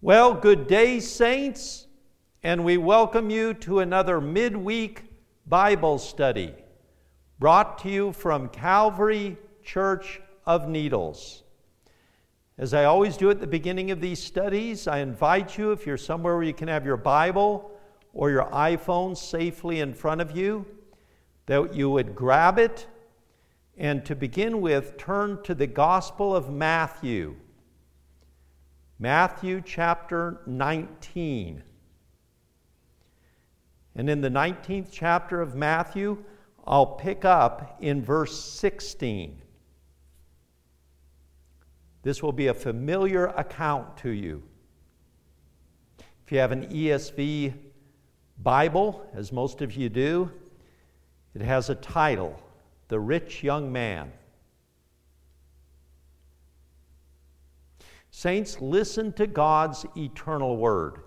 Well, good day, saints, and we welcome you to another midweek Bible study brought to you from Calvary Church of Needles. As I always do at the beginning of these studies, I invite you, if you're somewhere where you can have your Bible or your iPhone safely in front of you, that you would grab it and to begin with, turn to the Gospel of Matthew. Matthew chapter 19. And in the 19th chapter of Matthew, I'll pick up in verse 16. This will be a familiar account to you. If you have an ESV Bible, as most of you do, it has a title, The Rich Young Man. Saints, listen to God's eternal word.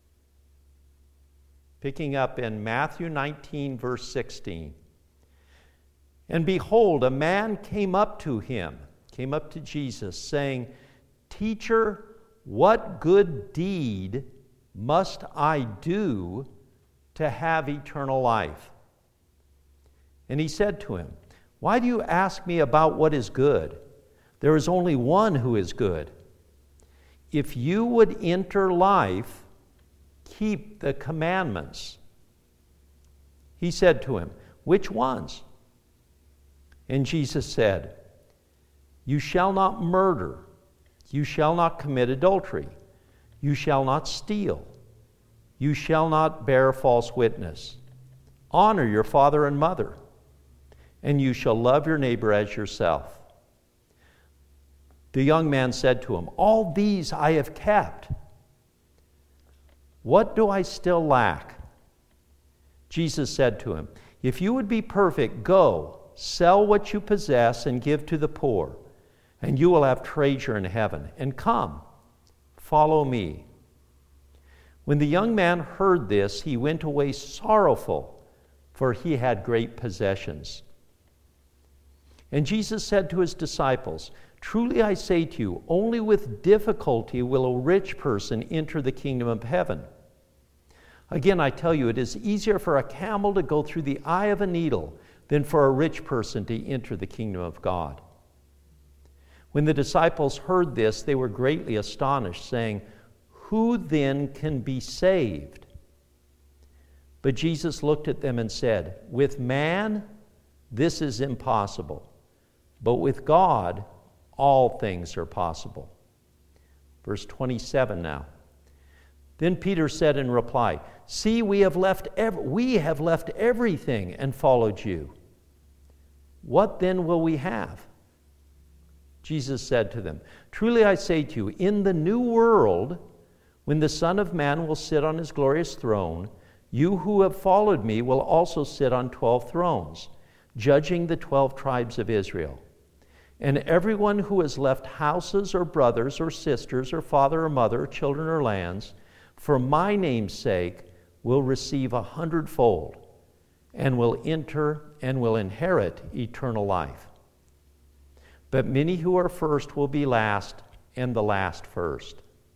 Picking up in Matthew 19, verse 16. And behold, a man came up to Jesus, saying, Teacher, what good deed must I do to have eternal life? And he said to him, Why do you ask me about what is good? There is only one who is good. If you would enter life, keep the commandments. He said to him, Which ones? And Jesus said, You shall not murder. You shall not commit adultery. You shall not steal. You shall not bear false witness. Honor your father and mother. And you shall love your neighbor as yourself. The young man said to him, All these I have kept. What do I still lack? Jesus said to him, If you would be perfect, go, sell what you possess and give to the poor, and you will have treasure in heaven. And come, follow me. When the young man heard this, he went away sorrowful, for he had great possessions. And Jesus said to his disciples, Truly I say to you, only with difficulty will a rich person enter the kingdom of heaven. Again, I tell you, it is easier for a camel to go through the eye of a needle than for a rich person to enter the kingdom of God. When the disciples heard this, they were greatly astonished, saying, Who then can be saved? But Jesus looked at them and said, With man, this is impossible, but with God, all things are possible. Verse 27 now. Then Peter said in reply, See, we have left everything and followed you. What then will we have? Jesus said to them, Truly I say to you, in the new world, when the Son of Man will sit on his glorious throne, you who have followed me will also sit on 12 thrones, judging the 12 tribes of Israel. And everyone who has left houses or brothers or sisters or father or mother, children or lands, for my name's sake, will receive 100-fold, and will enter and will inherit eternal life. But many who are first will be last, and the last first.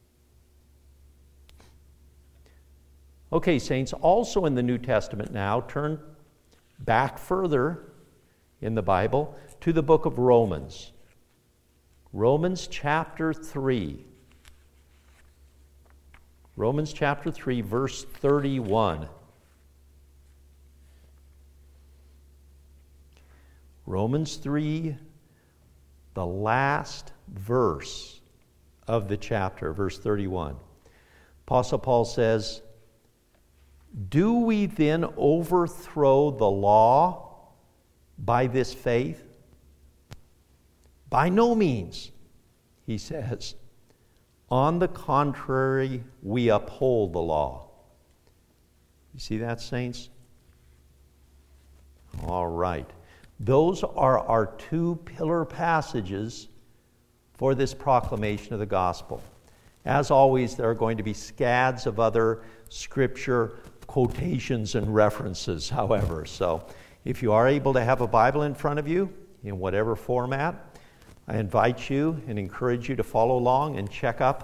Okay, saints, also in the New Testament now, turn back further in the Bible to the book of Romans. Romans chapter 3. Romans chapter 3, verse 31. Romans 3, the last verse of the chapter, verse 31. Apostle Paul says, Do we then overthrow the law by this faith? By no means, he says. On the contrary, we uphold the law. You see that, saints? All right. Those are our two pillar passages for this proclamation of the gospel. As always, there are going to be scads of other scripture quotations and references, however. So if you are able to have a Bible in front of you, in whatever format, I invite you and encourage you to follow along and check up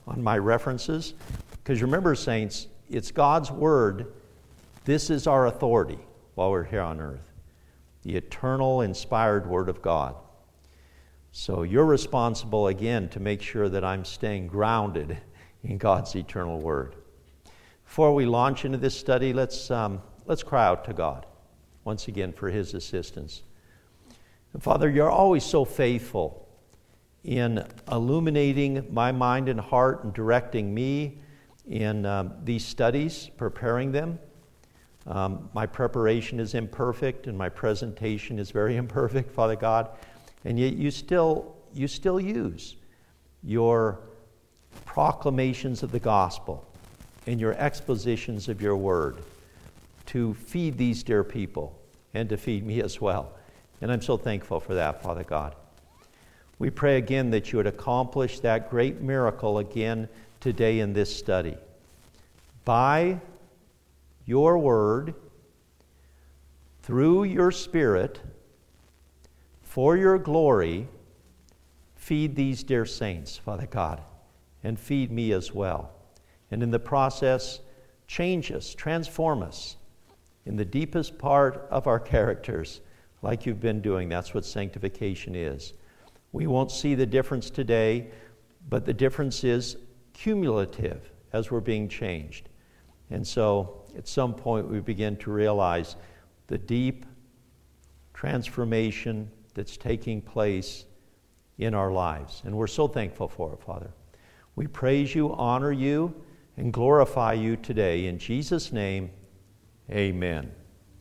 on my references, because remember, saints, it's God's Word. This is our authority while we're here on earth. The eternal, inspired Word of God. So you're responsible, again, to make sure that I'm staying grounded in God's eternal Word. Before we launch into this study, let's cry out to God once again for His assistance. And Father, you're always so faithful in illuminating my mind and heart and directing me in these studies, preparing them. My preparation is imperfect and my presentation is very imperfect, Father God, and yet you still use your proclamations of the gospel and your expositions of your word to feed these dear people and to feed me as well. And I'm so thankful for that, Father God. We pray again that you would accomplish that great miracle again today in this study. By your word, through your Spirit, for your glory, feed these dear saints, Father God, and feed me as well. And in the process, change us, transform us in the deepest part of our characters, like you've been doing. That's what sanctification is. We won't see the difference today, but the difference is cumulative as we're being changed. And so at some point we begin to realize the deep transformation that's taking place in our lives. And we're so thankful for it, Father. We praise you, honor you, and glorify you today. In Jesus' name, amen.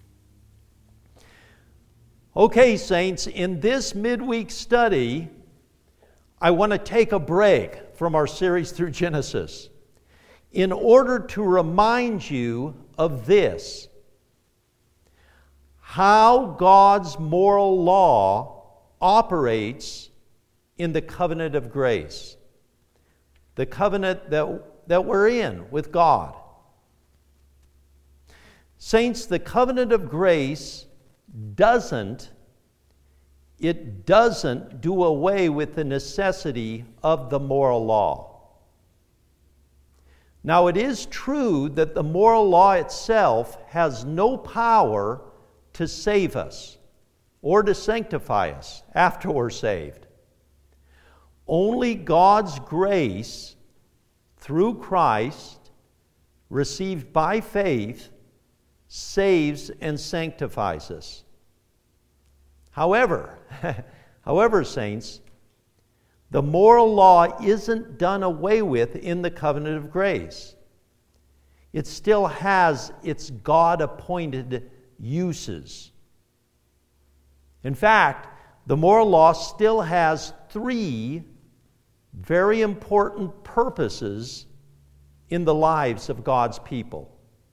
Okay, saints, in this midweek study, I want to take a break from our series through Genesis in order to remind you of this: how God's moral law operates in the covenant of grace, the covenant that we're in with God. Saints, the covenant of grace doesn't do away with the necessity of the moral law. Now, it is true that the moral law itself has no power to save us or to sanctify us after we're saved. Only God's grace through Christ, received by faith, saves and sanctifies us. However, saints, the moral law isn't done away with in the covenant of grace. It still has its God-appointed uses. In fact, the moral law still has three very important purposes in the lives of God's people.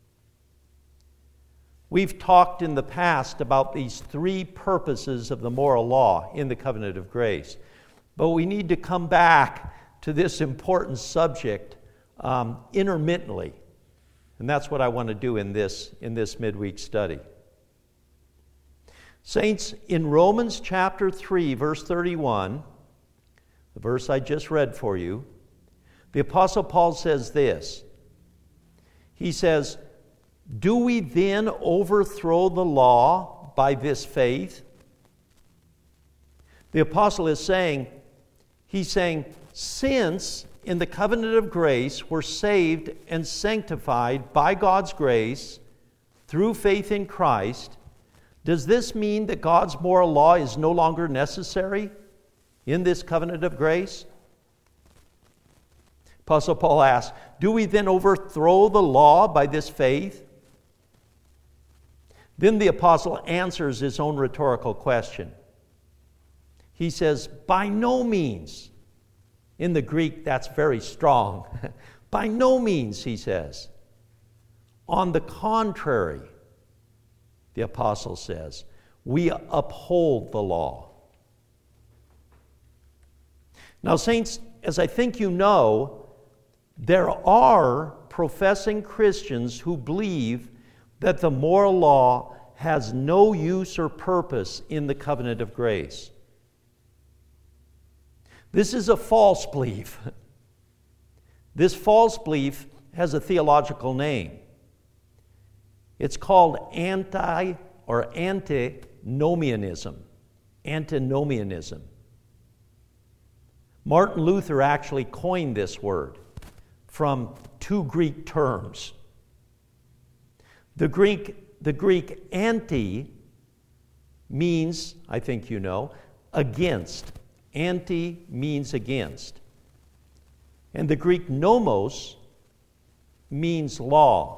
We've talked in the past about these three purposes of the moral law in the covenant of grace. But we need to come back to this important subject intermittently. And that's what I want to do in this midweek study. Saints, in Romans chapter 3, verse 31, the verse I just read for you, the Apostle Paul says this. He says, "Do we then overthrow the law by this faith?" The apostle is saying, since in the covenant of grace we're saved and sanctified by God's grace through faith in Christ, does this mean that God's moral law is no longer necessary in this covenant of grace? Apostle Paul asks, do we then overthrow the law by this faith? Then the apostle answers his own rhetorical question. He says, by no means. In the Greek, that's very strong. By no means, he says. On the contrary, the apostle says, we uphold the law. Now, saints, as I think you know, there are professing Christians who believe that the moral law has no use or purpose in the covenant of grace. This is a false belief. This false belief has a theological name. It's called antinomianism. Antinomianism. Martin Luther actually coined this word from two Greek terms. The Greek anti means, I think you know, against. Anti means against. And the Greek nomos means law.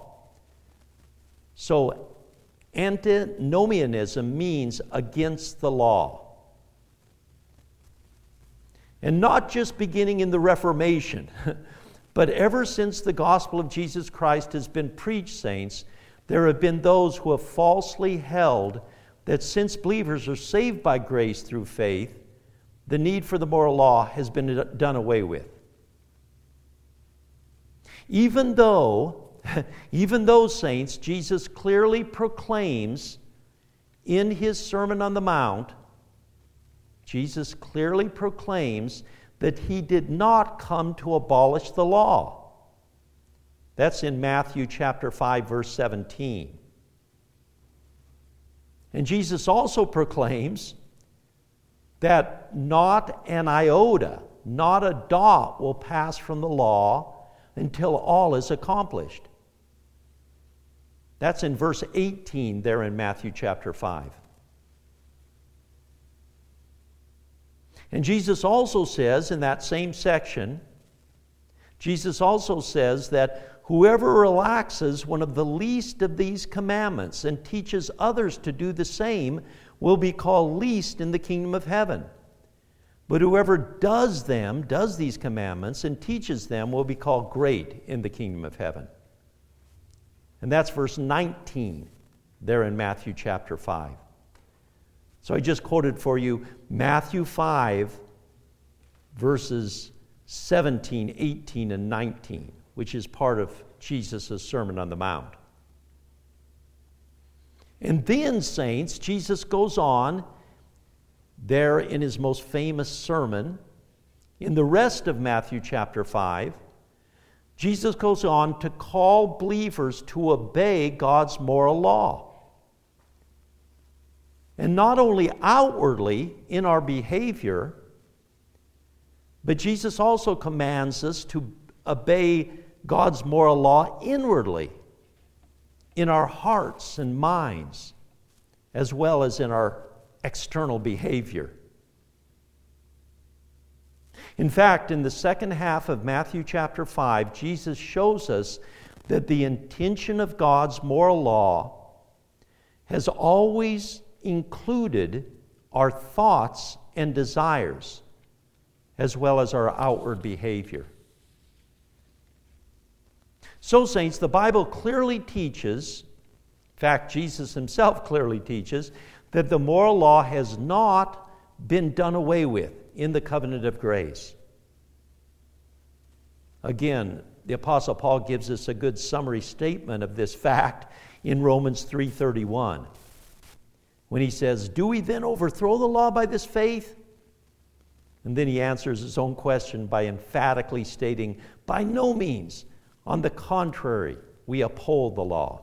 So antinomianism means against the law. And not just beginning in the Reformation, but ever since the gospel of Jesus Christ has been preached, saints, there have been those who have falsely held that since believers are saved by grace through faith, the need for the moral law has been done away with. Even though, saints, Jesus clearly proclaims in his Sermon on the Mount, Jesus clearly proclaims that he did not come to abolish the law. That's in Matthew chapter 5, verse 17. And Jesus also proclaims that not an iota, not a dot will pass from the law until all is accomplished. That's in verse 18 there in Matthew chapter 5. And Jesus also says in that same section, Jesus also says that whoever relaxes one of the least of these commandments and teaches others to do the same will be called least in the kingdom of heaven. But whoever does these commandments and teaches them will be called great in the kingdom of heaven. And that's verse 19 there in Matthew chapter 5. So I just quoted for you Matthew 5, verses 17, 18, and 19, which is part of Jesus' Sermon on the Mount. And then, saints, Jesus goes on there in his most famous sermon. In the rest of Matthew chapter 5, Jesus goes on to call believers to obey God's moral law. And not only outwardly in our behavior, but Jesus also commands us to obey God's moral law inwardly, in our hearts and minds, as well as in our external behavior. In fact, in the second half of Matthew chapter 5, Jesus shows us that the intention of God's moral law has always included our thoughts and desires, as well as our outward behavior. So, saints, the Bible clearly teaches, in fact, Jesus himself clearly teaches, that the moral law has not been done away with in the covenant of grace. Again, the Apostle Paul gives us a good summary statement of this fact in Romans 3:31. When he says, "Do we then overthrow the law by this faith?" And then he answers his own question by emphatically stating, "By no means. On the contrary, we uphold the law."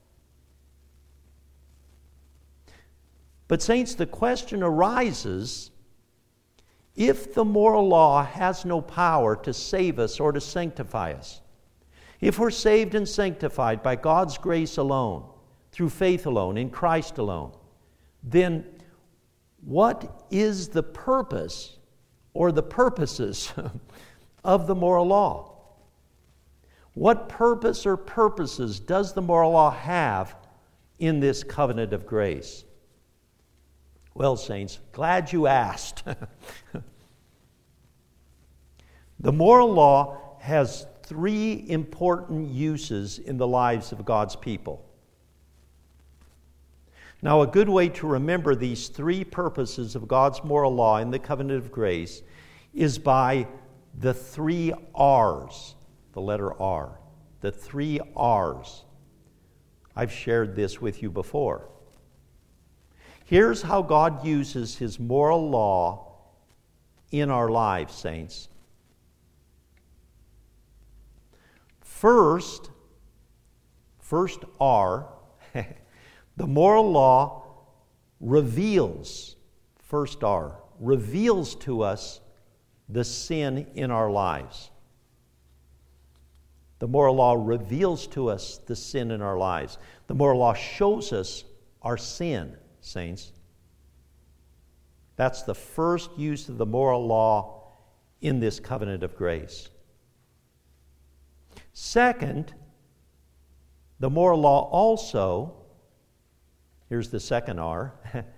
But saints, the question arises, if the moral law has no power to save us or to sanctify us, if we're saved and sanctified by God's grace alone, through faith alone, in Christ alone, then what is the purpose or the purposes of the moral law? What purpose or purposes does the moral law have in this covenant of grace? Well, saints, glad you asked. The moral law has three important uses in the lives of God's people. Now, a good way to remember these three purposes of God's moral law in the covenant of grace is by the three R's. The letter R. The three R's. I've shared this with you before. Here's how God uses his moral law in our lives, saints. First R, the moral law reveals, first R, reveals to us the sin in our lives. The moral law reveals to us the sin in our lives. The moral law shows us our sin, saints. That's the first use of the moral law in this covenant of grace. Second, the moral law also, here's the second R,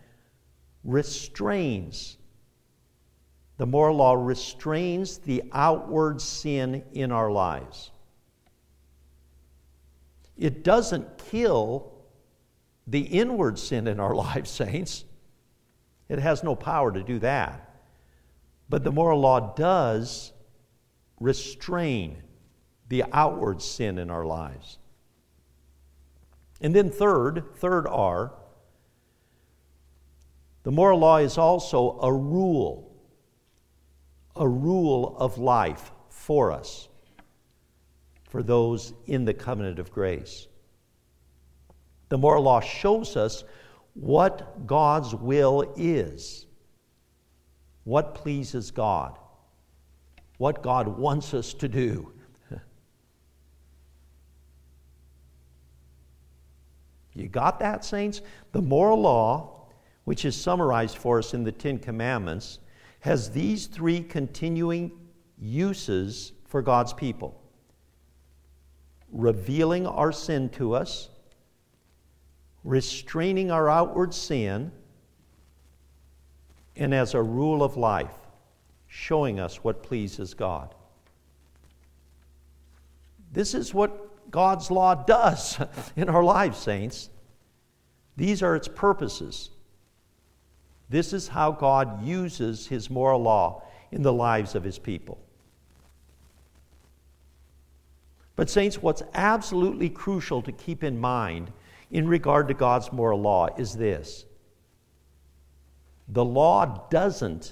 restrains. The moral law restrains the outward sin in our lives. It doesn't kill the inward sin in our lives, saints. It has no power to do that. But the moral law does restrain the outward sin in our lives. And then third R, the moral law is also a rule of life for us, for those in the covenant of grace. The moral law shows us what God's will is, what pleases God, what God wants us to do. You got that, saints? The moral law, which is summarized for us in the Ten Commandments, has these three continuing uses for God's people: revealing our sin to us, restraining our outward sin, and as a rule of life, showing us what pleases God. This is what God's law does in our lives, saints. These are its purposes. This is how God uses His moral law in the lives of His people. But saints, what's absolutely crucial to keep in mind in regard to God's moral law is this. The law doesn't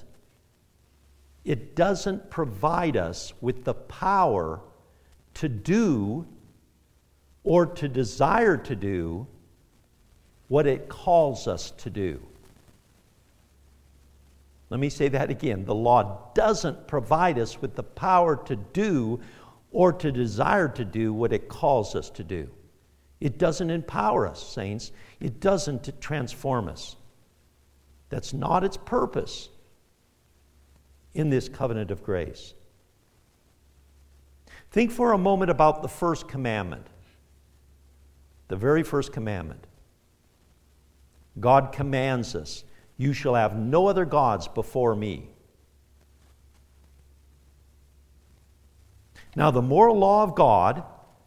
provide us with the power to do or to desire to do what it calls us to do. Let me say that again. The law doesn't provide us with the power to do or to desire to do what it calls us to do. It doesn't empower us, saints. It doesn't transform us. That's not its purpose in this covenant of grace. Think for a moment about the first commandment. The very first commandment. God commands us, "You shall have no other gods before me." Now, the moral law of God,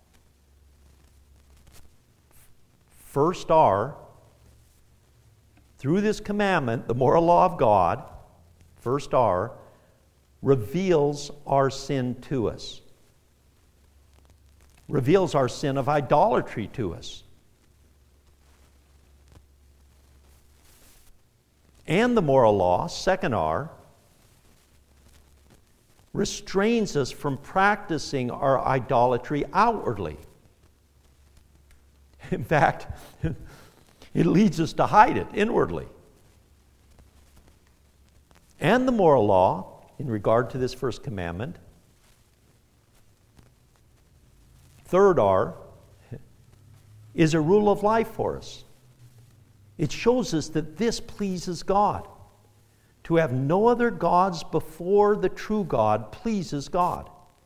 first R, through this commandment, the moral law of God, first R, reveals our sin to us. Reveals our sin of idolatry to us. And the moral law, second R, restrains us from practicing our idolatry outwardly. In fact, it leads us to hide it inwardly. And the moral law, in regard to this first commandment, third R, is a rule of life for us. It shows us that this pleases God. To have no other gods before the true God pleases God.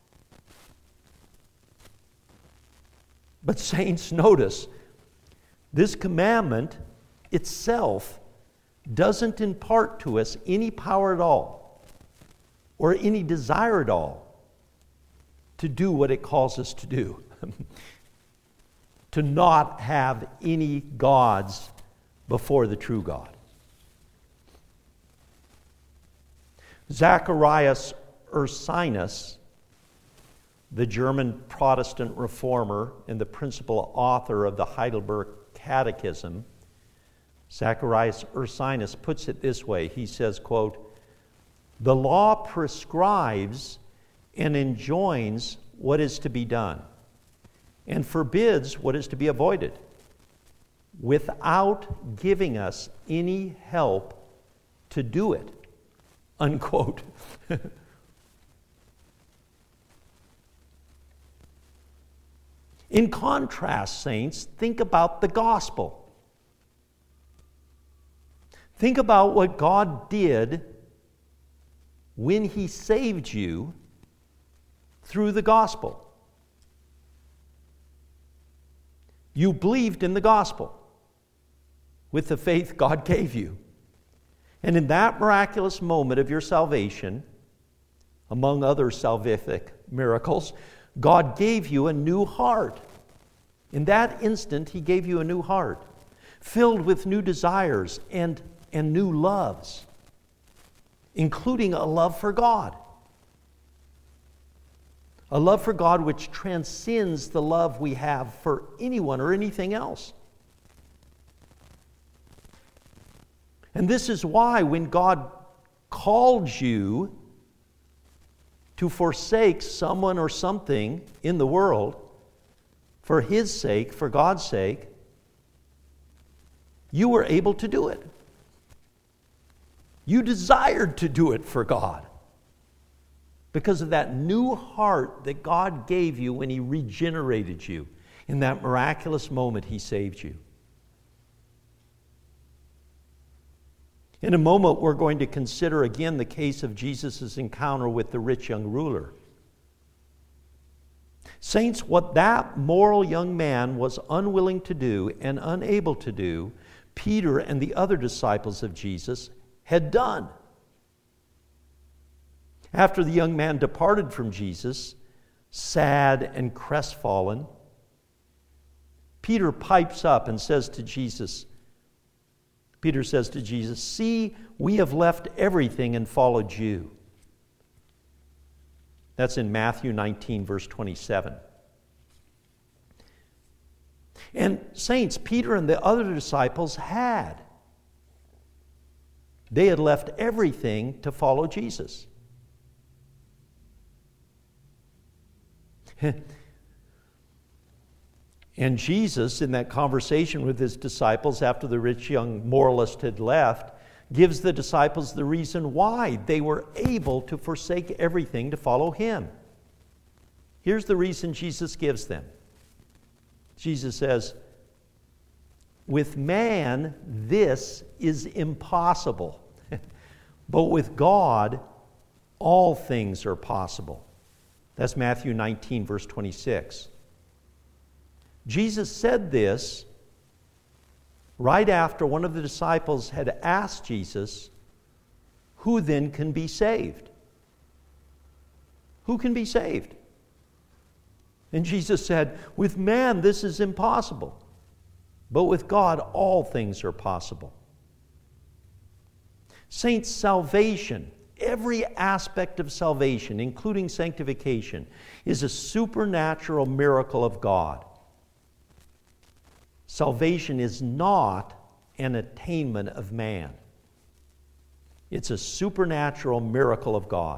But saints, notice, this commandment itself doesn't impart to us any power at all, or any desire at all, to do what it calls us to do. To not have any gods before the true God. Zacharias Ursinus, the German Protestant reformer and the principal author of the Heidelberg Catechism, Zacharias Ursinus puts it this way. He says, quote, "The law prescribes and enjoins what is to be done. and forbids what is to be avoided, without giving us any help to do it, unquote. In contrast, saints, think about the gospel. Think about what God did when He saved you through the gospel. You believed in the gospel with the faith God gave you. And in that miraculous moment of your salvation, among other salvific miracles, God gave you a new heart. In that instant, He gave you a new heart, filled with new desires and new loves, including a love for God. A love for God which transcends the love we have for anyone or anything else. And this is why when God called you to forsake someone or something in the world for His sake, for God's sake, you were able to do it. You desired to do it for God because of that new heart that God gave you when He regenerated you. In that miraculous moment, He saved you. In a moment, we're going to consider again the case of Jesus' encounter with the rich young ruler. Saints, what that moral young man was unwilling to do and unable to do, Peter and the other disciples of Jesus had done. After the young man departed from Jesus, sad and crestfallen, Peter pipes up and says to Jesus, "See, we have left everything and followed you." That's in Matthew 19, verse 27. And saints, Peter and the other disciples had. They had left everything to follow Jesus. And Jesus, in that conversation with His disciples after the rich young moralist had left, gives the disciples the reason why they were able to forsake everything to follow Him. Here's the reason Jesus gives them. Jesus says, "With man, this is impossible, but with God, all things are possible." That's Matthew 19, verse 26. Jesus said this right after one of the disciples had asked Jesus, "Who then can be saved?" Who can be saved? And Jesus said, "With man this is impossible, but with God all things are possible." Saints, salvation, every aspect of salvation, including sanctification, is a supernatural miracle of God. Salvation is not an attainment of man. It's a supernatural miracle of God.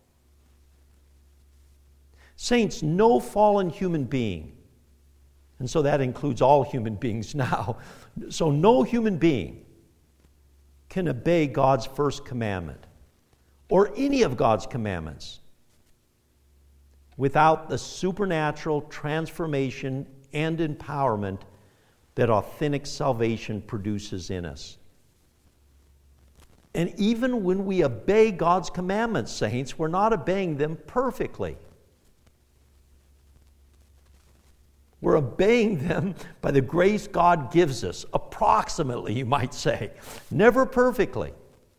Saints, no fallen human being, and so that includes all human beings now, so no human being can obey God's first commandment or any of God's commandments without the supernatural transformation and empowerment that authentic salvation produces in us. And even when we obey God's commandments, saints, we're not obeying them perfectly. We're obeying them by the grace God gives us, approximately, you might say, never perfectly.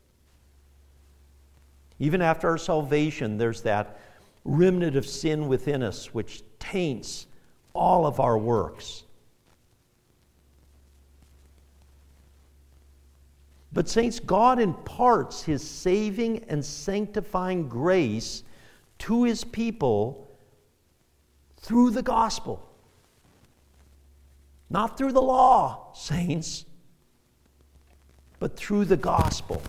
Even after our salvation, there's that remnant of sin within us which taints all of our works. But saints, God imparts His saving and sanctifying grace to His people through the gospel. Not through the law, saints, but through the gospel.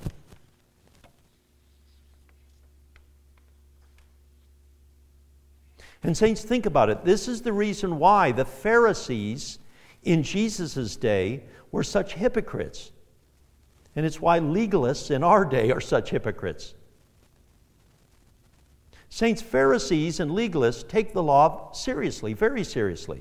And saints, think about it. This is the reason why the Pharisees in Jesus' day were such hypocrites. And it's why legalists in our day are such hypocrites. Saints, Pharisees and legalists take the law seriously, very seriously.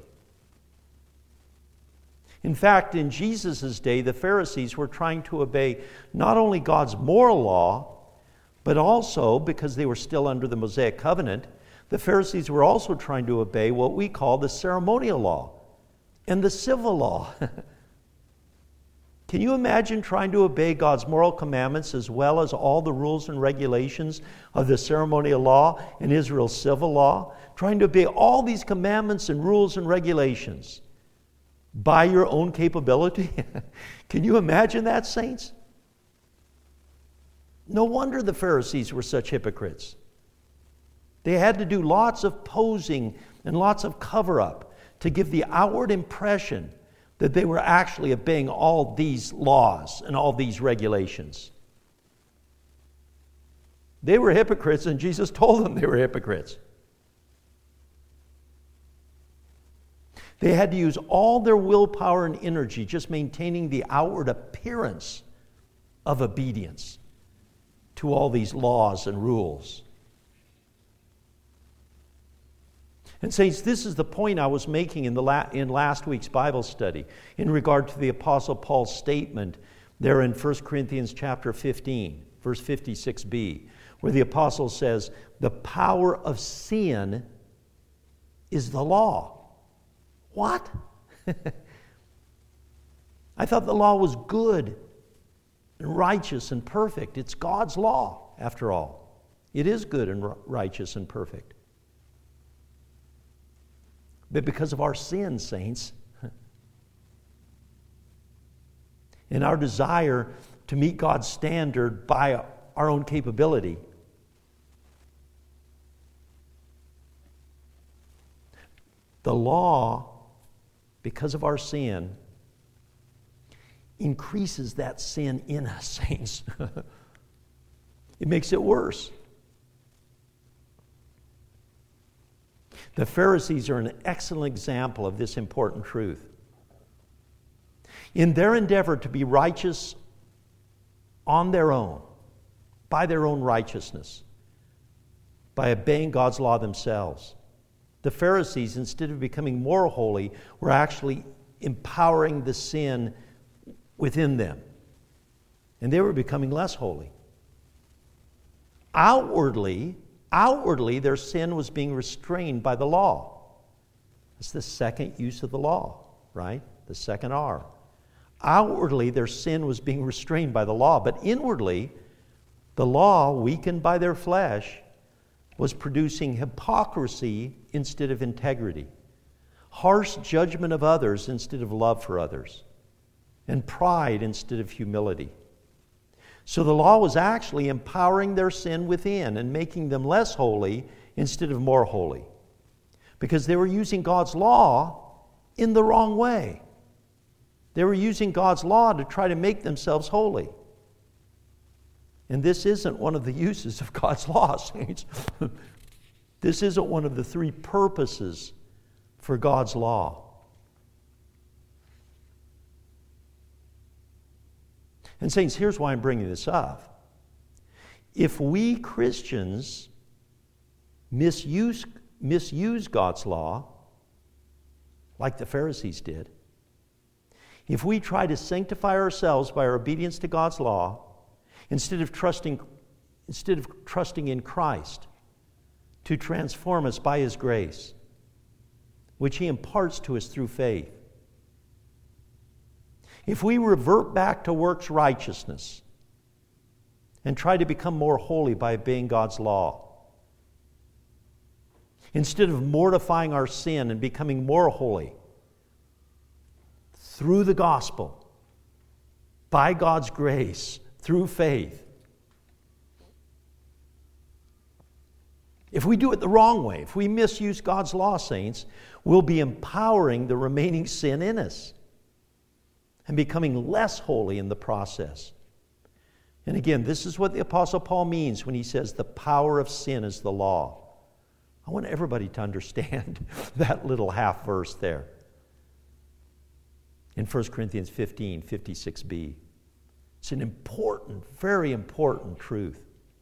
In fact, in Jesus' day, the Pharisees were trying to obey not only God's moral law, but also, because they were still under the Mosaic covenant, the Pharisees were also trying to obey what we call the ceremonial law and the civil law. Can you imagine trying to obey God's moral commandments as well as all the rules and regulations of the ceremonial law and Israel's civil law? Trying to obey all these commandments and rules and regulations by your own capability? Can you imagine that, saints? No wonder the Pharisees were such hypocrites. They had to do lots of posing and lots of cover-up to give the outward impression that they were actually obeying all these laws and all these regulations. They were hypocrites, and Jesus told them they were hypocrites. They had to use all their willpower and energy just maintaining the outward appearance of obedience to all these laws and rules. And saints, this is the point I was making in last week's Bible study in regard to the Apostle Paul's statement there in 1 Corinthians chapter 15, verse 56b, where the Apostle says, the power of sin is the law. What? I thought the law was good and righteous and perfect. It's God's law, after all. It is good and righteous and perfect. But because of our sin, saints, and our desire to meet God's standard by our own capability, the law, because of our sin, increases that sin in us, saints. It makes it worse. The Pharisees are an excellent example of this important truth. In their endeavor to be righteous on their own, by their own righteousness, by obeying God's law themselves, the Pharisees, instead of becoming more holy, were actually empowering the sin within them. And they were becoming less holy. Outwardly, their sin was being restrained by the law. That's the second use of the law, right? The second R. Outwardly, their sin was being restrained by the law, but inwardly, the law, weakened by their flesh, was producing hypocrisy instead of integrity, harsh judgment of others instead of love for others, and pride instead of humility. So the law was actually empowering their sin within and making them less holy instead of more holy, because they were using God's law in the wrong way. They were using God's law to try to make themselves holy. And this isn't one of the uses of God's law, saints. This isn't one of the three purposes for God's law. And saints, here's why I'm bringing this up. If we Christians misuse God's law, like the Pharisees did, if we try to sanctify ourselves by our obedience to God's law, instead of trusting in Christ to transform us by His grace, which He imparts to us through faith, if we revert back to works righteousness and try to become more holy by obeying God's law, instead of mortifying our sin and becoming more holy through the gospel, by God's grace, through faith, if we do it the wrong way, if we misuse God's law, saints, we'll be empowering the remaining sin in us and becoming less holy in the process. And again, this is what the Apostle Paul means when he says the power of sin is the law. I want everybody to understand that little half verse there in 1 Corinthians 15, 56b. It's an important, very important truth.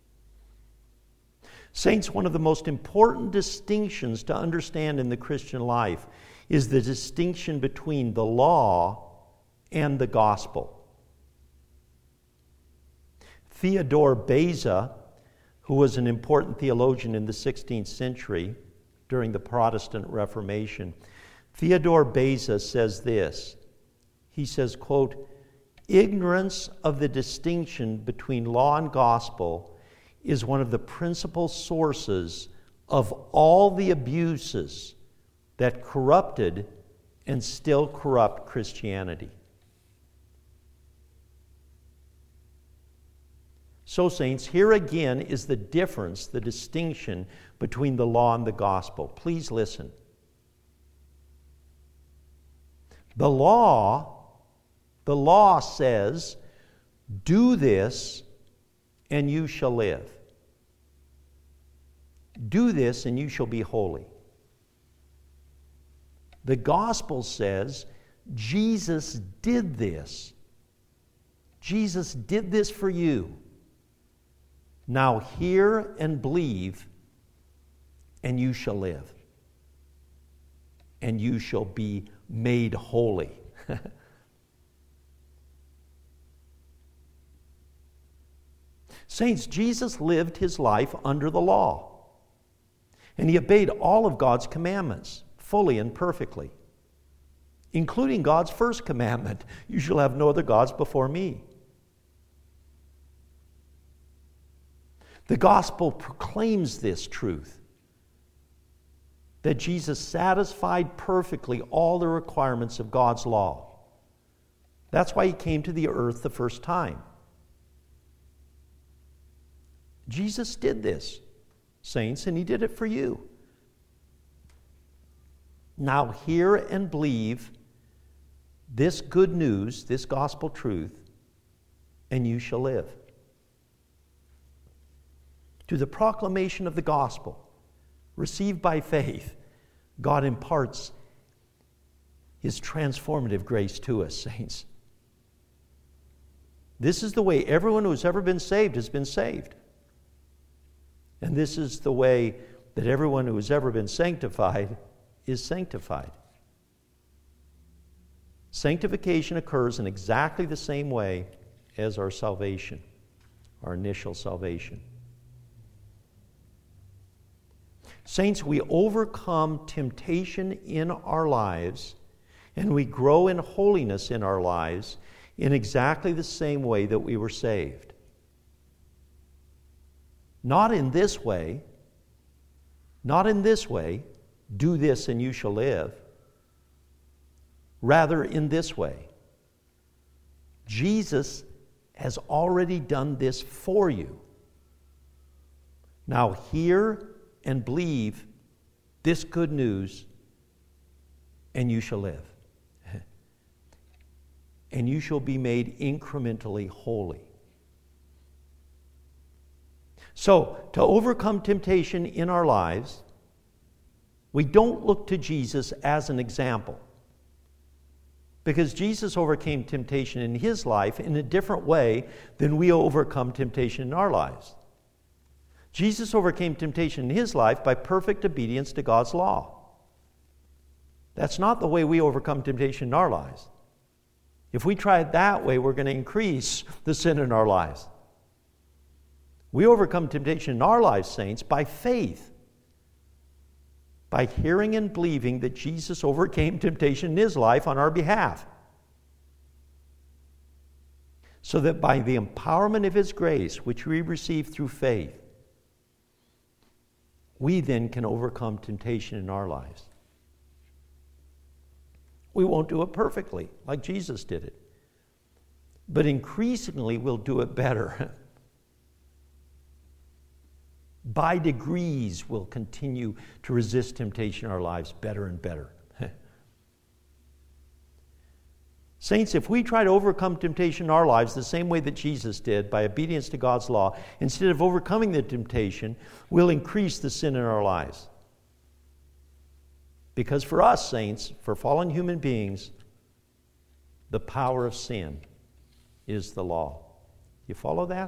Saints, one of the most important distinctions to understand in the Christian life is the distinction between the law and the gospel. Theodore Beza, who was an important theologian in the 16th century during the Protestant Reformation, Theodore Beza says this. He says, quote, "Ignorance of the distinction between law and gospel is one of the principal sources of all the abuses that corrupted and still corrupt Christianity." So, saints, here again is the difference, the distinction between the law and the gospel. Please listen. The law says, do this and you shall live. Do this and you shall be holy. The gospel says, Jesus did this. Jesus did this for you. Now hear and believe, and you shall live. And you shall be made holy. Saints, Jesus lived his life under the law. And he obeyed all of God's commandments fully and perfectly, including God's first commandment, you shall have no other gods before me. The gospel proclaims this truth, that Jesus satisfied perfectly all the requirements of God's law. That's why he came to the earth the first time. Jesus did this, saints, and he did it for you. Now hear and believe this good news, this gospel truth, and you shall live. To the proclamation of the gospel, received by faith, God imparts his transformative grace to us, saints. This is the way everyone who has ever been saved has been saved. And this is the way that everyone who has ever been sanctified is sanctified. Sanctification occurs in exactly the same way as our salvation, our initial salvation. Saints, we overcome temptation in our lives and we grow in holiness in our lives in exactly the same way that we were saved. Not in this way, do this and you shall live. Rather, in this way. Jesus has already done this for you. Now hear and believe this good news, and you shall live. And you shall be made incrementally holy. So, to overcome temptation in our lives, we don't look to Jesus as an example. Because Jesus overcame temptation in his life in a different way than we overcome temptation in our lives. Jesus overcame temptation in his life by perfect obedience to God's law. That's not the way we overcome temptation in our lives. If we try it that way, we're going to increase the sin in our lives. We overcome temptation in our lives, saints, by faith. By hearing and believing that Jesus overcame temptation in his life on our behalf. So that by the empowerment of his grace, which we receive through faith, we then can overcome temptation in our lives. We won't do it perfectly, like Jesus did it. But increasingly, we'll do it better. By degrees, we'll continue to resist temptation in our lives better and better. Saints, if we try to overcome temptation in our lives the same way that Jesus did, by obedience to God's law, instead of overcoming the temptation, we'll increase the sin in our lives. Because for us, saints, for fallen human beings, the power of sin is the law. You follow that?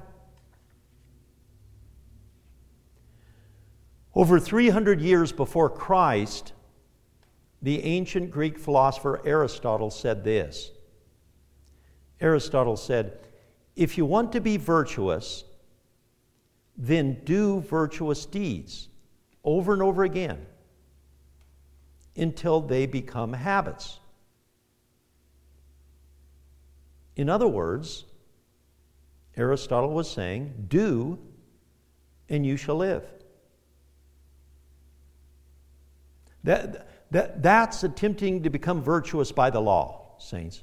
Over 300 years before Christ, the ancient Greek philosopher Aristotle said this. Aristotle said, if you want to be virtuous, then do virtuous deeds over and over again until they become habits. In other words, Aristotle was saying, do and you shall live. That's attempting to become virtuous by the law, saints.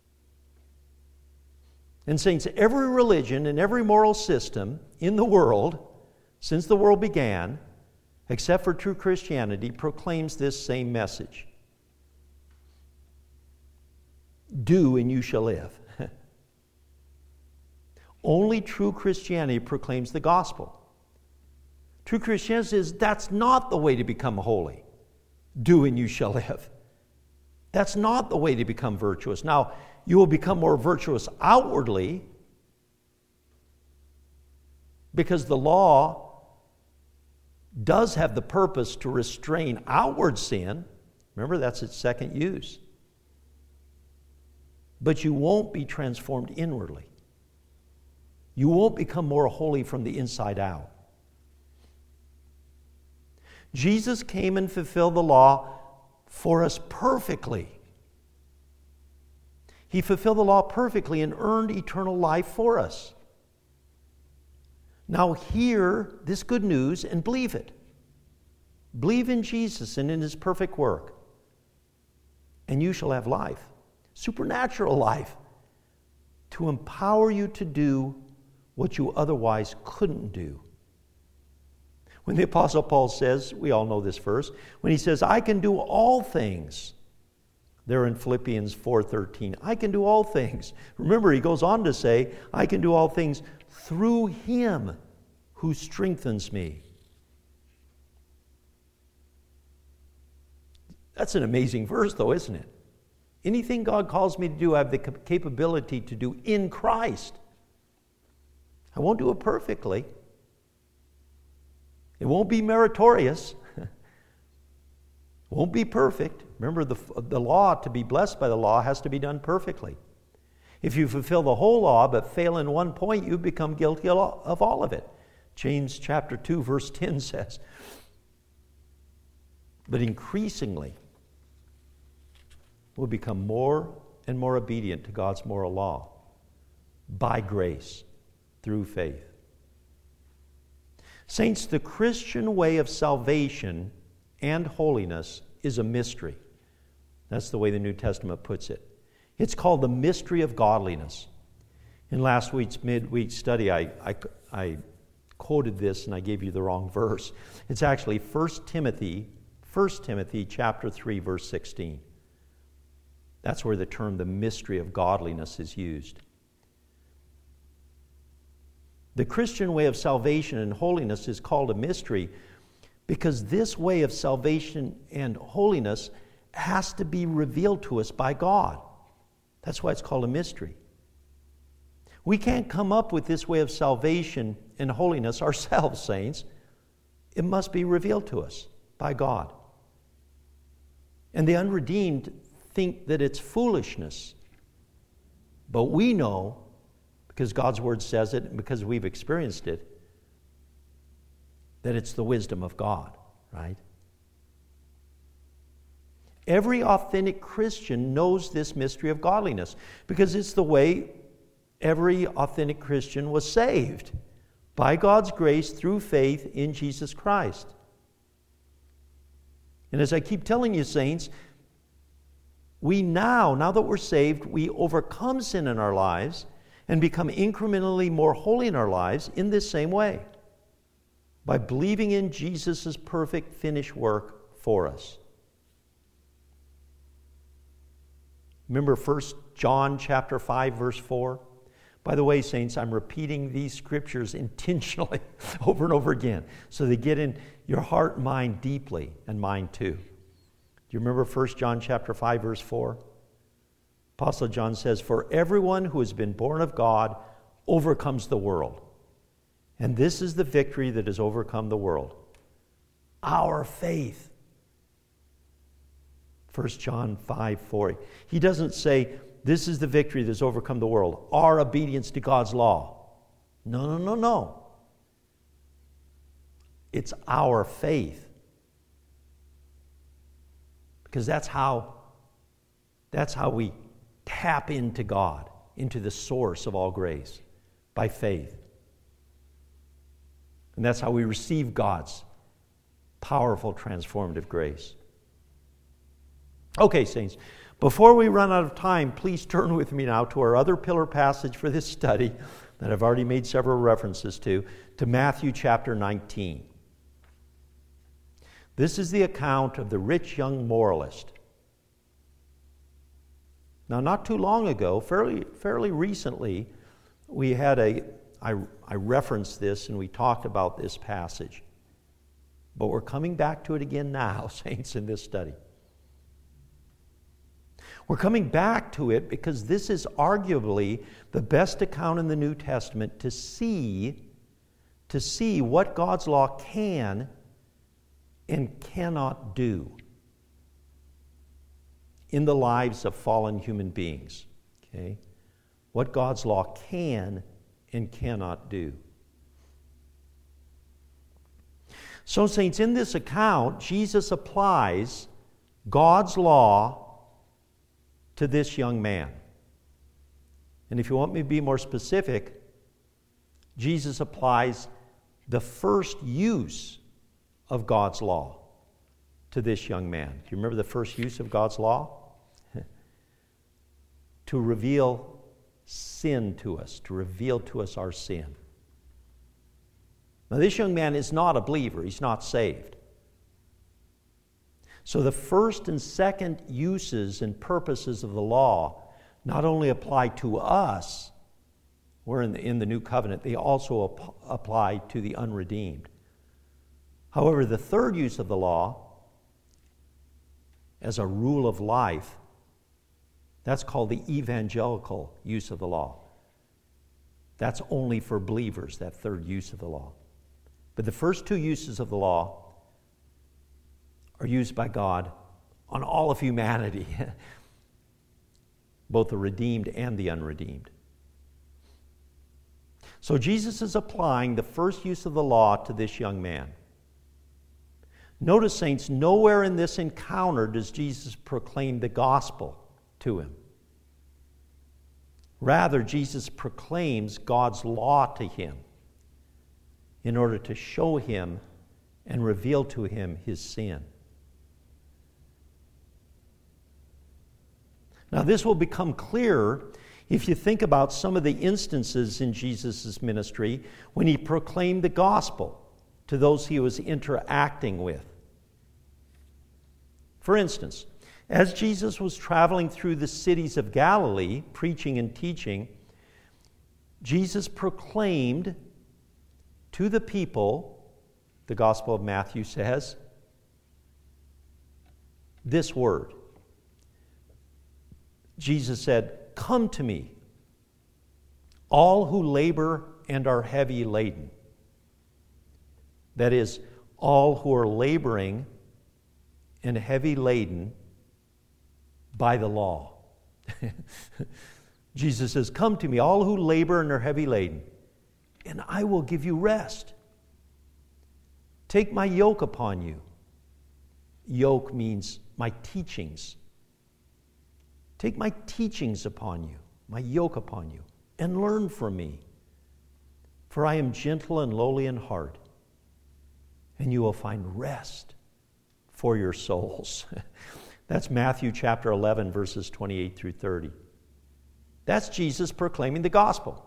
And saints, every religion and every moral system in the world, since the world began, except for true Christianity, proclaims this same message. Do and you shall live. Only true Christianity proclaims the gospel. True Christianity says that's not the way to become holy. Do and you shall live. That's not the way to become virtuous. Now, you will become more virtuous outwardly because the law does have the purpose to restrain outward sin. Remember, that's its second use. But you won't be transformed inwardly. You won't become more holy from the inside out. Jesus came and fulfilled the law for us perfectly. He fulfilled the law perfectly and earned eternal life for us. Now hear this good news and believe it. Believe in Jesus and in His perfect work, and you shall have life, supernatural life, to empower you to do what you otherwise couldn't do. When the Apostle Paul says, we all know this verse, when he says, I can do all things, there in Philippians 4:13, I can do all things. Remember, he goes on to say, I can do all things through Him who strengthens me. That's an amazing verse, though, isn't it? Anything God calls me to do, I have the capability to do in Christ. I won't do it perfectly. It won't be meritorious. It won't be perfect. Remember, the law, to be blessed by the law, has to be done perfectly. If you fulfill the whole law but fail in one point, you become guilty of all of it. James chapter 2, verse 10 says. But increasingly, we'll become more and more obedient to God's moral law by grace, through faith. Saints, the Christian way of salvation and holiness is a mystery. That's the way the New Testament puts it. It's called the mystery of godliness. In last week's midweek study, I quoted this and I gave you the wrong verse. It's actually 1 Timothy chapter 3, verse 16. That's where the term the mystery of godliness is used. The Christian way of salvation and holiness is called a mystery because this way of salvation and holiness has to be revealed to us by God. That's why it's called a mystery. We can't come up with this way of salvation and holiness ourselves, saints. It must be revealed to us by God. And the unredeemed think that it's foolishness. But we know, because God's Word says it and because we've experienced it, that it's the wisdom of God, right? Every authentic Christian knows this mystery of godliness because it's the way every authentic Christian was saved, by God's grace through faith in Jesus Christ. And as I keep telling you, saints, we now that we're saved, we overcome sin in our lives and become incrementally more holy in our lives in this same way, by believing in Jesus' perfect finished work for us. Remember 1 John chapter 5, verse 4? By the way, saints, I'm repeating these scriptures intentionally over and over again so they get in your heart and mind deeply, and mine too. you remember 1 John chapter 5, verse 4? Apostle John says, "For everyone who has been born of God overcomes the world. And this is the victory that has overcome the world, our faith." 1 John 5:4. He doesn't say, "This is the victory that has overcome the world, our obedience to God's law." No. It's our faith. Because that's how we tap into God, into the source of all grace, by faith. And that's how we receive God's powerful transformative grace. Okay, saints, before we run out of time, please turn with me now to our other pillar passage for this study that I've already made several references to Matthew chapter 19. This is the account of the rich young moralist. Now, not too long ago, fairly recently, we had I referenced this and we talked about this passage. But we're coming back to it again now, saints, in this study. We're coming back to it because this is arguably the best account in the New Testament to see what God's law can and cannot do in the lives of fallen human beings. Okay? What God's law can and cannot do. So, saints, in this account, Jesus applies God's law to this young man. And if you want me to be more specific, Jesus applies the first use of God's law to this young man. Do you remember the first use of God's law? To reveal sin to us, to reveal to us our sin. Now, this young man is not a believer. He's not saved. So the first and second uses and purposes of the law not only apply to us, we're in the new covenant, they also apply to the unredeemed. However, the third use of the law, as a rule of life, that's called the evangelical use of the law. That's only for believers, that third use of the law. But the first two uses of the law are used by God on all of humanity, both the redeemed and the unredeemed. So Jesus is applying the first use of the law to this young man. Notice, saints, nowhere in this encounter does Jesus proclaim the gospel to him. Rather, Jesus proclaims God's law to him in order to show him and reveal to him his sin. Now, this will become clearer if you think about some of the instances in Jesus' ministry when he proclaimed the gospel to those he was interacting with. For instance, as Jesus was traveling through the cities of Galilee, preaching and teaching, Jesus proclaimed to the people, the Gospel of Matthew says, this word. Jesus said, "Come to me, all who labor and are heavy laden." That is, all who are laboring and heavy laden by the law. Jesus says, "Come to me, all who labor and are heavy laden, and I will give you rest. Take my yoke upon you." Yoke means my teachings. Take my teachings upon you, my yoke upon you, and learn from me. For I am gentle and lowly in heart, and you will find rest for your souls. That's Matthew chapter 11, verses 28 through 30. That's Jesus proclaiming the gospel.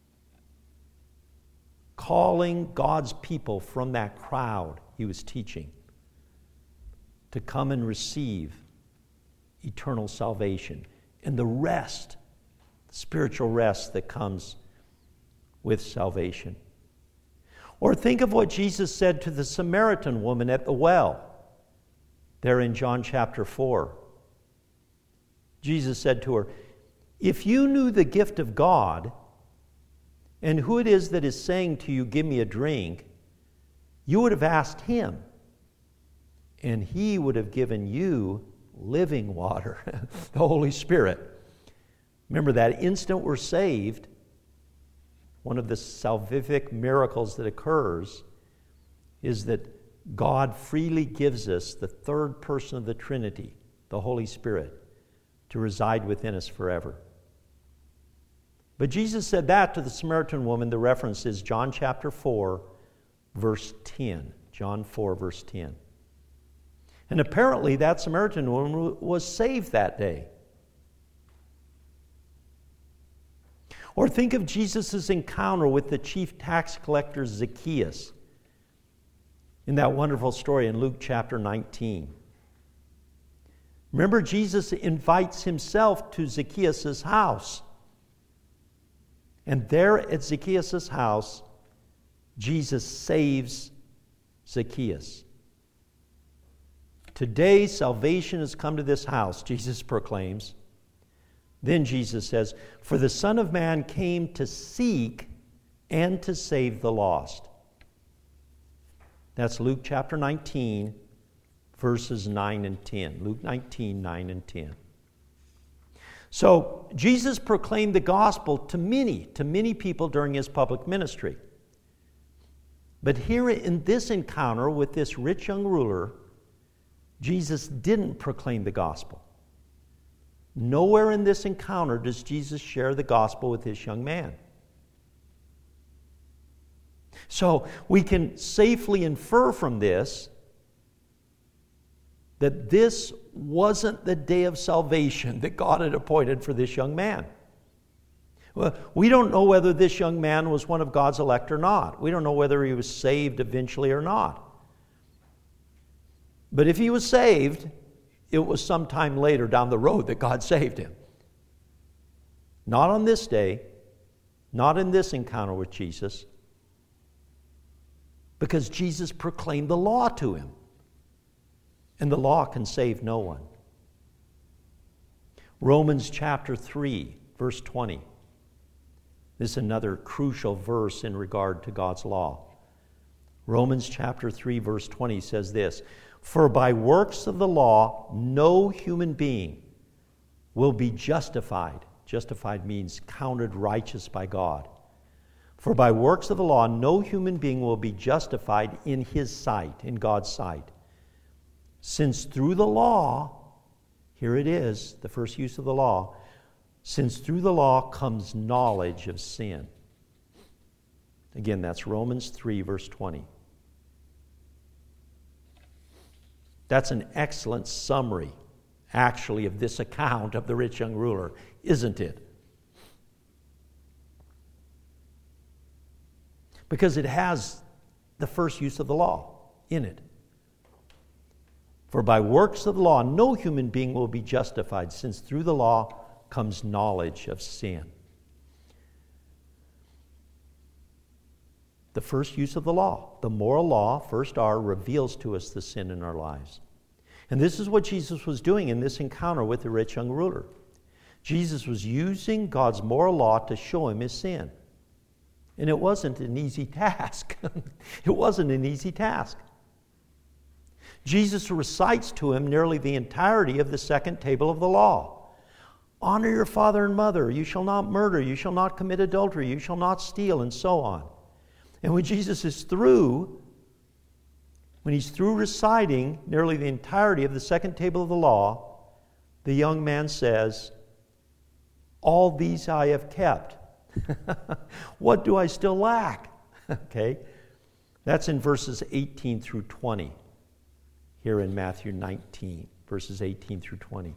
Calling God's people from that crowd he was teaching to come and receive eternal salvation and the rest, spiritual rest that comes with salvation. Or think of what Jesus said to the Samaritan woman at the well. there in John chapter 4. Jesus said to her, "If you knew the gift of God and who it is that is saying to you, 'Give me a drink,' you would have asked him, and he would have given you living water," the Holy Spirit. Remember, that instant we're saved, one of the salvific miracles that occurs is that God freely gives us the third person of the Trinity, the Holy Spirit, to reside within us forever. But Jesus said that to the Samaritan woman. The reference is John chapter 4, verse 10. John 4, verse 10. And apparently that Samaritan woman was saved that day. Or think of Jesus' encounter with the chief tax collector Zacchaeus in that wonderful story in Luke chapter 19. Remember, Jesus invites himself to Zacchaeus' house. And there at Zacchaeus' house, Jesus saves Zacchaeus. "Today salvation has come to this house," Jesus proclaims. Then Jesus says, "For the Son of Man came to seek and to save the lost." That's Luke chapter 19, verses 9 and 10. Luke 19, 9 and 10. So Jesus proclaimed the gospel to many people during his public ministry. But here in this encounter with this rich young ruler, Jesus didn't proclaim the gospel. Nowhere in this encounter does Jesus share the gospel with this young man. So we can safely infer from this that this wasn't the day of salvation that God had appointed for this young man. Well, we don't know whether this young man was one of God's elect or not. We don't know whether he was saved eventually or not. But if he was saved, it was sometime later down the road that God saved him. Not on this day, not in this encounter with Jesus, because Jesus proclaimed the law to him. And the law can save no one. Romans chapter 3, verse 20. This is another crucial verse in regard to God's law. Romans chapter 3, verse 20 says this, "For by works of the law, no human being will be justified." Justified means counted righteous by God. "For by works of the law, no human being will be justified in his sight," in God's sight. "Since through the law," here it is, the first use of the law, "since through the law comes knowledge of sin." Again, that's Romans 3, verse 20. That's an excellent summary, actually, of this account of the rich young ruler, isn't it? Because it has the first use of the law in it. "For by works of the law, no human being will be justified, since through the law comes knowledge of sin." The first use of the law, the moral law, first R, reveals to us the sin in our lives. And this is what Jesus was doing in this encounter with the rich young ruler. Jesus was using God's moral law to show him his sin. And it wasn't an easy task. It wasn't an easy task. Jesus recites to him nearly the entirety of the second table of the law. Honor your father and mother. You shall not murder. You shall not commit adultery. You shall not steal, and so on. And when Jesus is through, when he's through reciting nearly the entirety of the second table of the law, the young man says, "All these I have kept." What do I still lack? Okay, that's in verses 18 through 20. Here in Matthew 19, verses 18 through 20.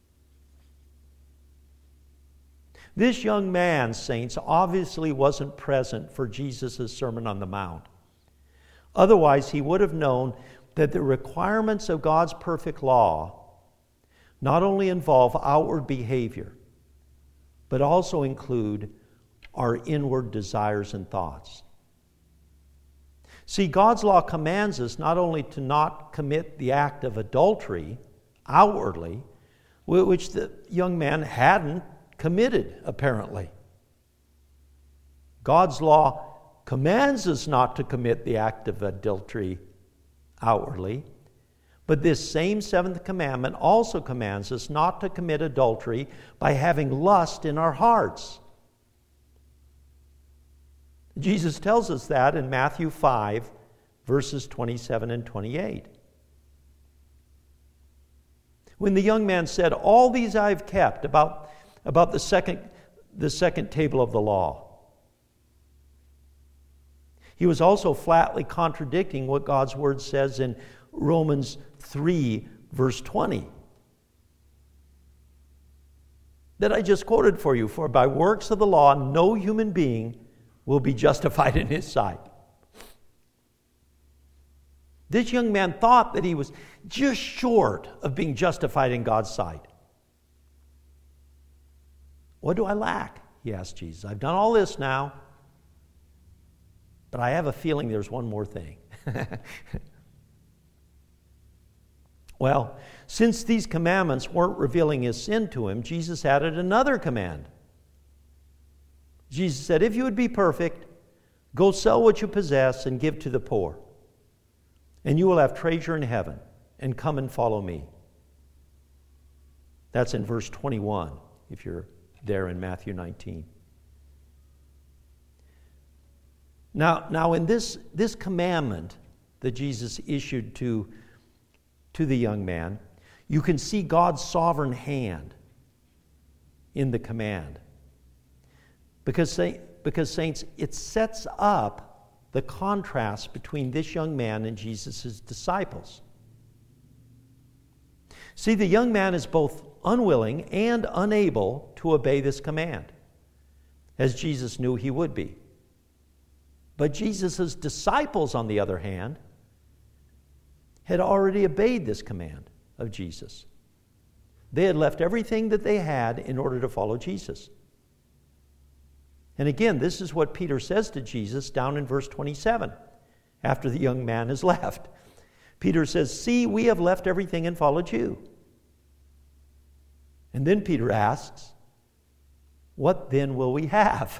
This young man, saints, obviously wasn't present for Jesus' Sermon on the Mount. Otherwise, he would have known that the requirements of God's perfect law not only involve outward behavior, but also include our inward desires and thoughts. See, God's law commands us not only to not commit the act of adultery outwardly, which the young man hadn't committed, apparently. God's law commands us not to commit the act of adultery outwardly, but this same seventh commandment also commands us not to commit adultery by having lust in our hearts. Jesus tells us that in Matthew 5, verses 27 and 28. When the young man said, "All these I've kept," about the second table of the law, he was also flatly contradicting what God's word says in Romans 3, verse 20. That I just quoted for you, "For by works of the law no human being will be justified in his sight." This young man thought that he was just short of being justified in God's sight. "What do I lack?" he asked Jesus. "I've done all this now, but I have a feeling there's one more thing." Well, since these commandments weren't revealing his sin to him, Jesus added another command. Jesus said, "If you would be perfect, go sell what you possess and give to the poor, and you will have treasure in heaven, and come and follow me." That's in verse 21, if you're there in Matthew 19. Now in this commandment that Jesus issued to the young man, you can see God's sovereign hand in the command. Because saints, it sets up the contrast between this young man and Jesus' disciples. See, the young man is both unwilling and unable to obey this command, as Jesus knew he would be. But Jesus' disciples, on the other hand, had already obeyed this command of Jesus. They had left everything that they had in order to follow Jesus. And again, this is what Peter says to Jesus down in verse 27, after the young man has left. Peter says, "See, we have left everything and followed you." And then Peter asks, "What then will we have?"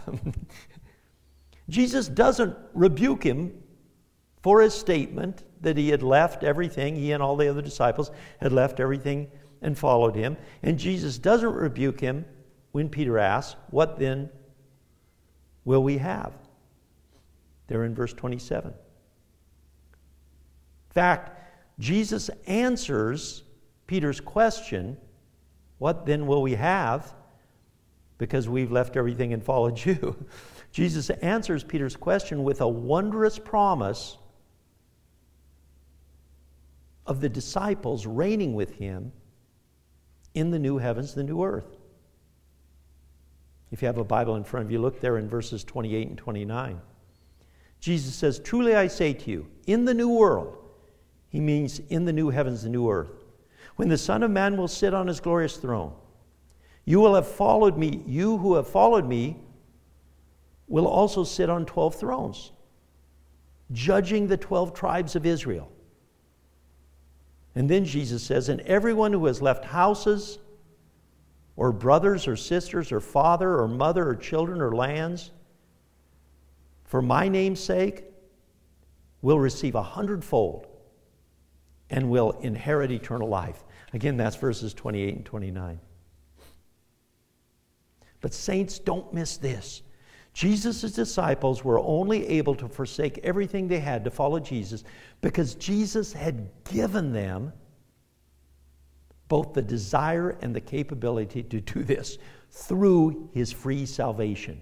Jesus doesn't rebuke him for his statement that he had left everything, he and all the other disciples had left everything and followed him. And Jesus doesn't rebuke him when Peter asks, "What then will we have?" There in verse 27. In fact, Jesus answers Peter's question, "What then will we have?" because we've left everything and followed you. Jesus answers Peter's question with a wondrous promise of the disciples reigning with him in the new heavens, the new earth. If you have a Bible in front of you, look there in verses 28 and 29. Jesus says, "Truly I say to you, in the new world," he means in the new heavens, the new earth, "when the Son of Man will sit on his glorious throne, you will have followed me. You who have followed me will also sit on 12 thrones, judging the 12 tribes of Israel." And then Jesus says, "And everyone who has left houses or brothers or sisters or father or mother or children or lands for my name's sake will receive 100-fold and will inherit eternal life." Again, that's verses 28 and 29. But saints, don't miss this. Jesus' disciples were only able to forsake everything they had to follow Jesus because Jesus had given them both the desire and the capability to do this through his free salvation.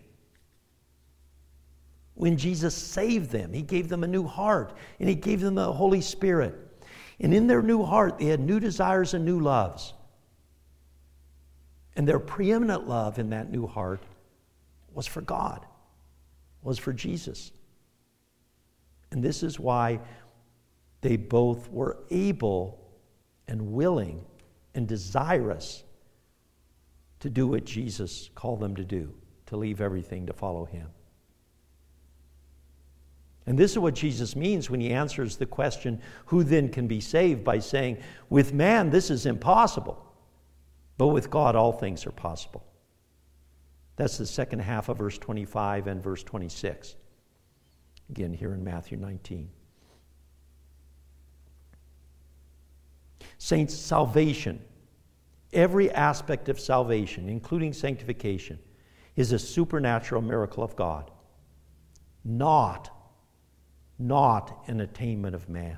When Jesus saved them, he gave them a new heart, and he gave them the Holy Spirit. And in their new heart, they had new desires and new loves. And their preeminent love in that new heart was for God, was for Jesus. And this is why they both were able and willing and desirous to do what Jesus called them to do, to leave everything to follow him. And this is what Jesus means when he answers the question, who then can be saved, by saying, with man this is impossible, but with God all things are possible. That's the second half of verse 25 and verse 26. Again, here in Matthew 19. Saints, salvation, every aspect of salvation, including sanctification, is a supernatural miracle of God, not an attainment of man.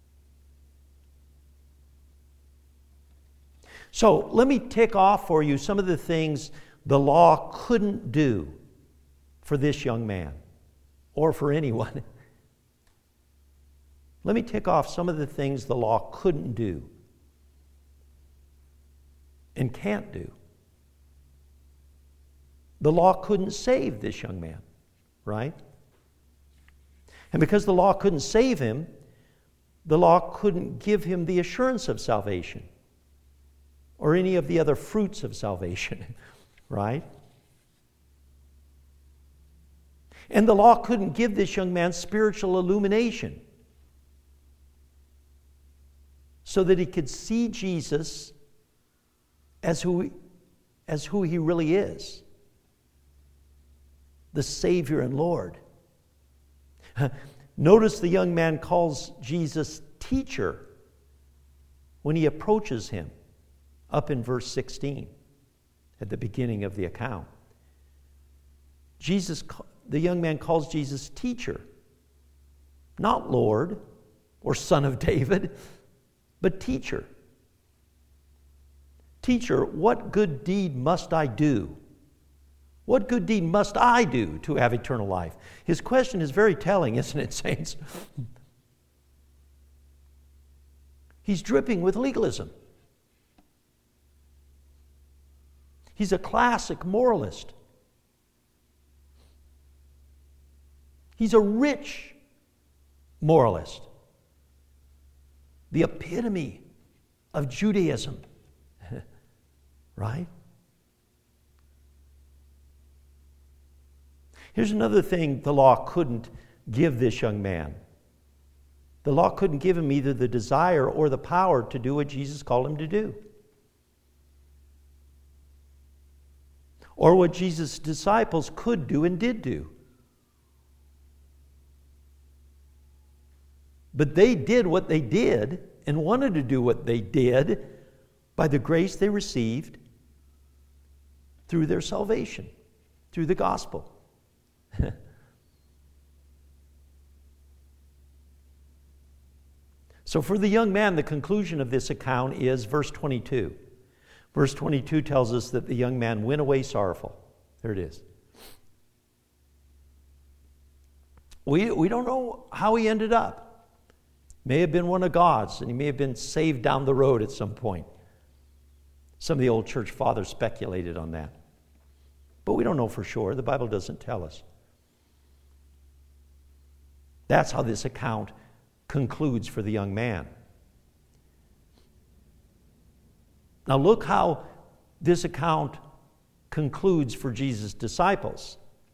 So let me tick off for you some of the things the law couldn't do for this young man, or for anyone. Let me tick off some of the things the law couldn't do and can't do. The law couldn't save this young man, right? And because the law couldn't save him, the law couldn't give him the assurance of salvation or any of the other fruits of salvation, right? And the law couldn't give this young man spiritual illumination so that he could see Jesus as who he really is, the Savior and Lord. Notice the young man calls Jesus teacher when he approaches him, up in verse 16, at the beginning of the account. The young man calls Jesus teacher, not Lord or son of David, but teacher. Teacher, what good deed must I do? What good deed must I do to have eternal life? His question is very telling, isn't it, saints? He's dripping with legalism. He's a classic moralist. He's a rich moralist. The epitome of Judaism. Right? Here's another thing the law couldn't give this young man. The law couldn't give him either the desire or the power to do what Jesus called him to do, or what Jesus' disciples could do and did do. But they did what they did and wanted to do what they did by the grace they received through their salvation, through the gospel. So for the young man, the conclusion of this account is verse 22. Verse 22 tells us that the young man went away sorrowful. There it is. We don't know how he ended up. May have been one of God's, and he may have been saved down the road at some point. Some of the old church fathers speculated on that. But we don't know for sure. The Bible doesn't tell us. That's how this account concludes for the young man. Now look how this account concludes for Jesus' disciples.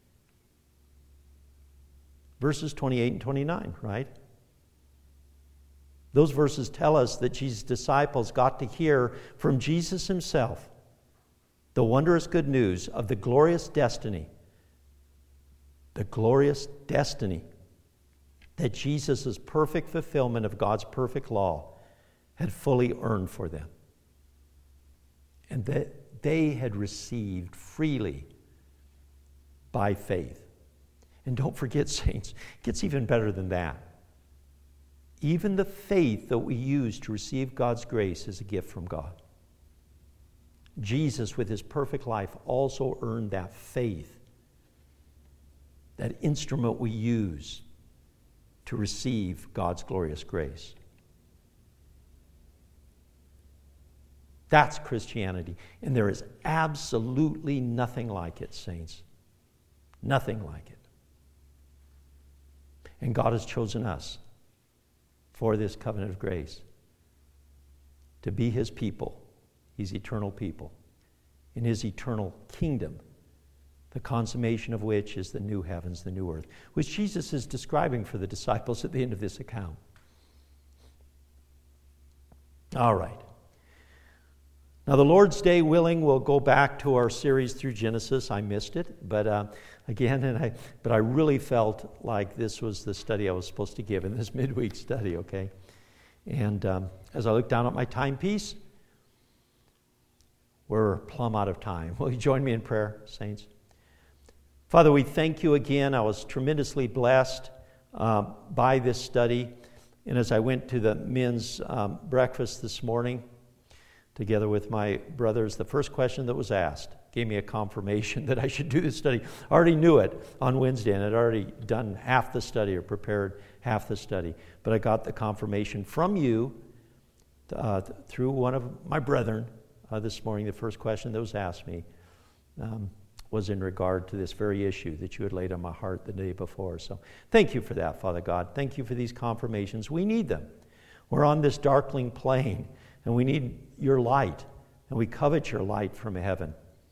Verses 28 and 29, right? Those verses tell us that Jesus' disciples got to hear from Jesus himself the wondrous good news of the glorious destiny that Jesus' perfect fulfillment of God's perfect law had fully earned for them, and that they had received freely by faith. And don't forget, saints, it gets even better than that. Even the faith that we use to receive God's grace is a gift from God. Jesus, with his perfect life, also earned that faith, that instrument we use to receive God's glorious grace. That's Christianity. And there is absolutely nothing like it, saints. Nothing like it. And God has chosen us for this covenant of grace to be his people, his eternal people, in his eternal kingdom the consummation of which is the new heavens, the new earth, which Jesus is describing for the disciples at the end of this account. All right. Now, the Lord's Day willing, we'll go back to our series through Genesis. I missed it, but I really felt like this was the study I was supposed to give in this midweek study, okay? And as I look down at my timepiece, we're plumb out of time. Will you join me in prayer, saints? Father, we thank you again. I was tremendously blessed by this study. And as I went to the men's breakfast this morning, together with my brothers, the first question that was asked gave me a confirmation that I should do this study. I already knew it on Wednesday, and I'd already done half the study or prepared half the study. But I got the confirmation from you through one of my brethren this morning. The first question that was asked me was in regard to this very issue that you had laid on my heart the day before. So thank you for that, Father God. Thank you for these confirmations. We need them. We're on this darkling plain, and we need your light, and we covet your light from heaven.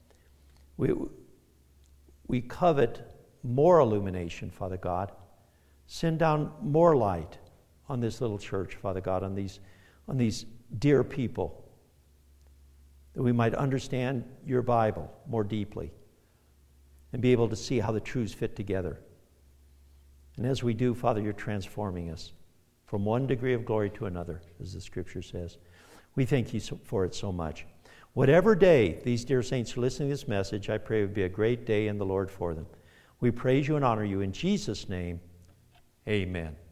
We covet more illumination, Father God. Send down more light on this little church, Father God, on these dear people, that we might understand your Bible more deeply and be able to see how the truths fit together. And as we do, Father, you're transforming us from one degree of glory to another, as the Scripture says. We thank you for it so much. Whatever day these dear saints are listening to this message, I pray it would be a great day in the Lord for them. We praise you and honor you in Jesus' name. Amen.